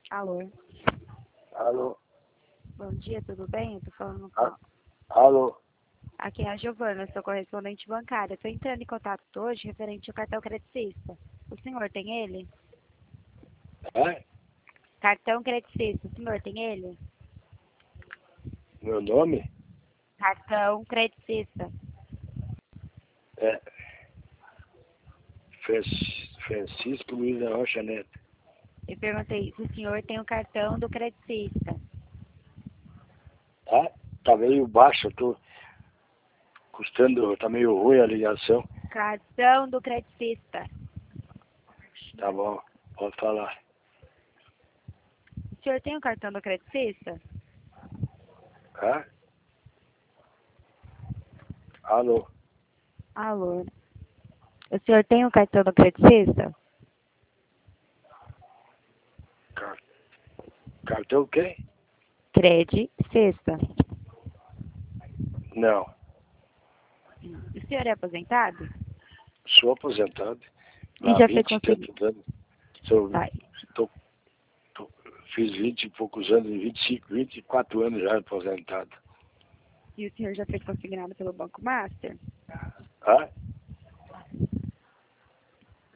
Alô? Alô? Bom dia, tudo bem? Eu tô falando Ah. com... Alô? Aqui é a Giovana, sou correspondente bancária. Estou entrando em contato hoje referente ao cartão credicista. O senhor tem ele? É? Cartão credicista, o senhor tem ele? Meu nome? Cartão credicista. É Francisco Luiz da Rocha Neto. Eu perguntei se o senhor tem o cartão do credicista. Tá? Tá meio baixo, eu tô custando, tá meio ruim a ligação. Cartão do credicista. Tá bom, pode falar. O senhor tem o cartão do credicista? Hã? Alô? Alô? O senhor tem o cartão do credicista? Cartão quem? Credicista. Não, O senhor é aposentado? sou aposentado. E Há já foi 20 e tantos anos. Vai. Fiz 20 e poucos anos, 25, 24 anos já aposentado. E o senhor já foi consignado pelo Banco Master? Hã?